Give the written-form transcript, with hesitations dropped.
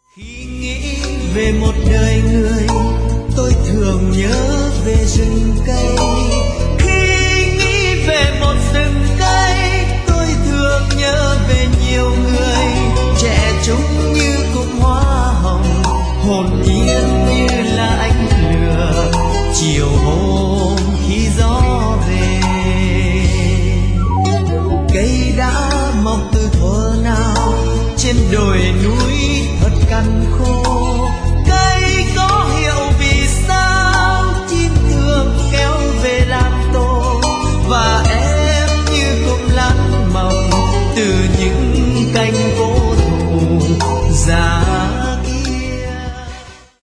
Khi nghĩ về một đời người, tôi thường nhớ về rừng cây.